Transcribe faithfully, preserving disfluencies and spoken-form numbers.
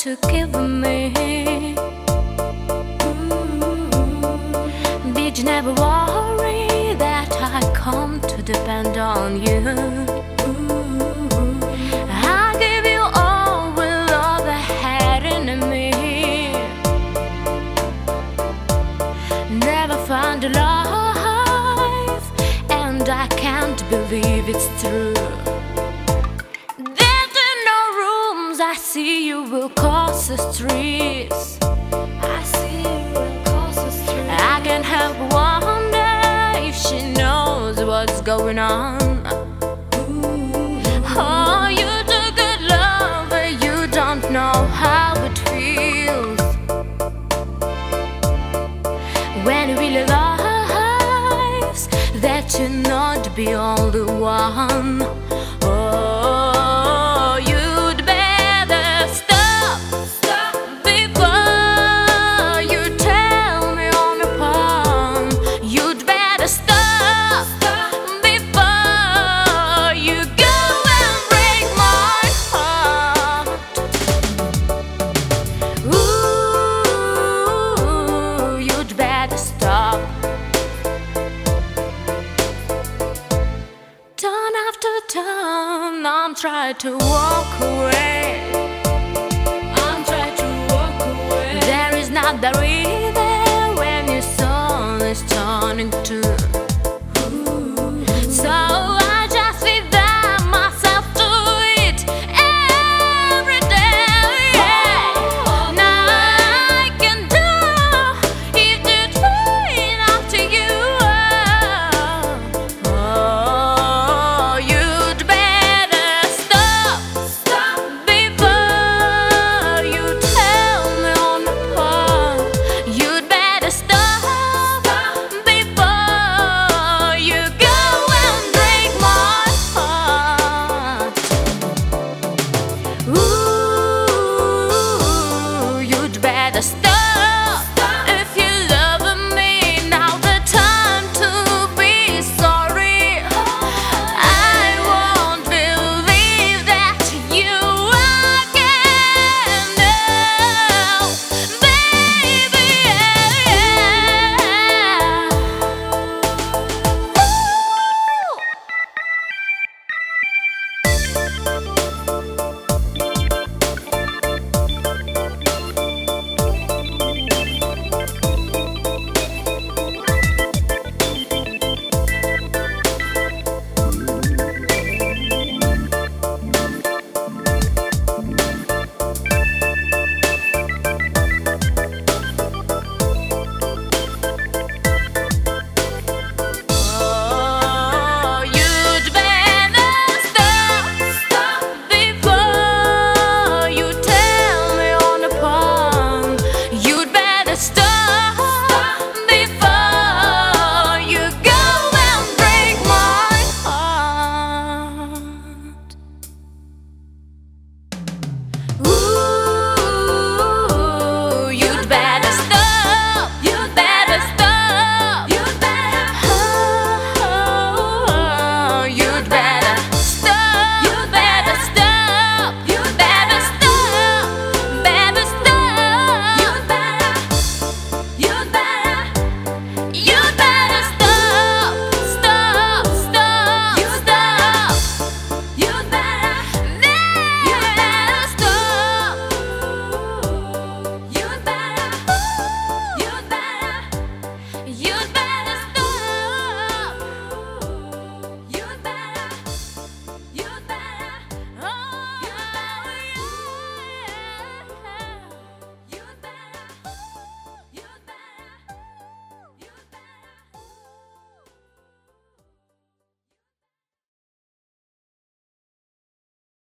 to give me. Did you never worry that I come to depend on you? I give you all with all the had in me. Never found a life, and I can't believe it's true. I see you will cross the streets. I see you will cross the streets. I can't help but wonder if she knows what's going on. Ooh. Oh, you do good love, but you don't know how it feels when you realize that you're not the only one. Oh, you I'm trying to walk away. I'm trying to walk away. There is not the reason.